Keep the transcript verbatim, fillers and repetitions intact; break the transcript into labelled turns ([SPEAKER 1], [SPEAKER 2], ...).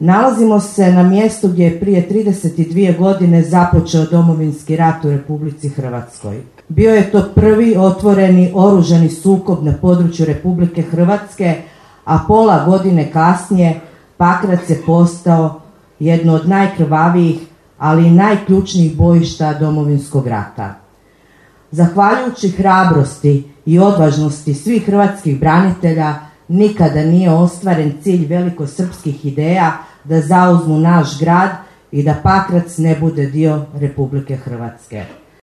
[SPEAKER 1] Nalazimo se na mjestu gdje je prije trideset dvije godine započeo Domovinski rat u Republici Hrvatskoj. Bio je to prvi otvoreni oružani sukob na području Republike Hrvatske, a pola godine kasnije Pakrac je postao jedno od najkrvavijih, ali i najključnijih bojišta Domovinskog rata. Zahvaljujući hrabrosti i odvažnosti svih hrvatskih branitelja, nikada nije ostvaren cilj velikosrpskih ideja da zauzmu naš grad i da Pakrac ne bude dio Republike Hrvatske.